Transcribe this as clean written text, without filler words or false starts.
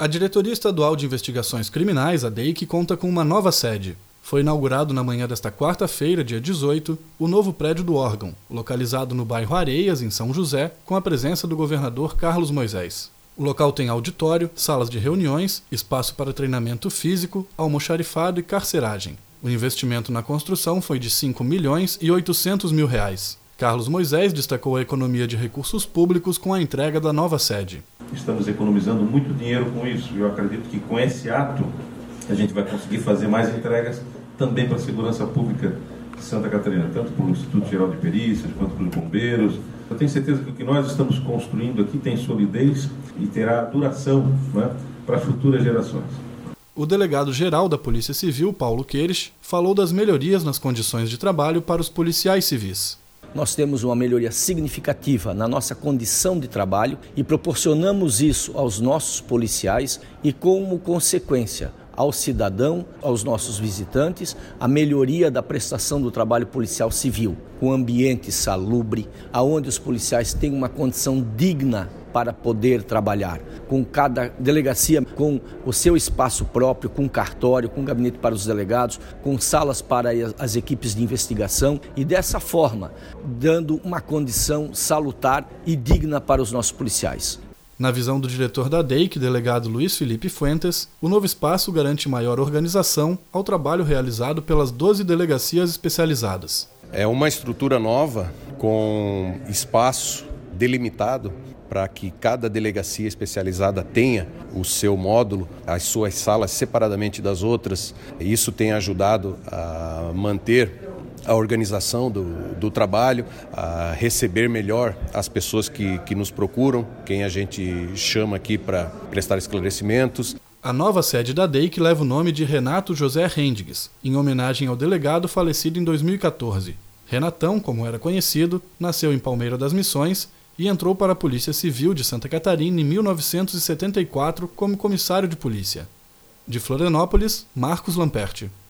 A Diretoria Estadual de Investigações Criminais, a DEIC, conta com uma nova sede. Foi inaugurado na manhã desta quarta-feira, dia 18, o novo prédio do órgão, localizado no bairro Areias, em São José, com a presença do governador Carlos Moisés. O local tem auditório, salas de reuniões, espaço para treinamento físico, almoxarifado e carceragem. O investimento na construção foi de R$ 5.800.000. Carlos Moisés destacou a economia de recursos públicos com a entrega da nova sede. Estamos economizando muito dinheiro com isso e eu acredito que com esse ato a gente vai conseguir fazer mais entregas também para a segurança pública de Santa Catarina, tanto para o Instituto Geral de Perícias quanto para os bombeiros. Eu tenho certeza que o que nós estamos construindo aqui tem solidez e terá duração, né, para futuras gerações. O delegado-geral da Polícia Civil, Paulo Queires, falou das melhorias nas condições de trabalho para os policiais civis. Nós temos uma melhoria significativa na nossa condição de trabalho e proporcionamos isso aos nossos policiais e, como consequência, ao cidadão, aos nossos visitantes, a melhoria da prestação do trabalho policial civil, com ambiente salubre, onde os policiais têm uma condição digna para poder trabalhar, com cada delegacia com o seu espaço próprio, com cartório, com gabinete para os delegados, com salas para as equipes de investigação e dessa forma, dando uma condição salutar e digna para os nossos policiais. Na visão do diretor da DEIC, delegado Luiz Felipe Fuentes, o novo espaço garante maior organização ao trabalho realizado pelas 12 delegacias especializadas. É uma estrutura nova, com espaço delimitado, para que cada delegacia especializada tenha o seu módulo, as suas salas separadamente das outras. Isso tem ajudado a manter a organização do trabalho, a receber melhor as pessoas que nos procuram, quem a gente chama aqui para prestar esclarecimentos. A nova sede da DEIC leva o nome de Renato José Rendigues, em homenagem ao delegado falecido em 2014. Renatão, como era conhecido, nasceu em Palmeira das Missões e entrou para a Polícia Civil de Santa Catarina em 1974 como comissário de polícia. De Florianópolis, Marcos Lamperti.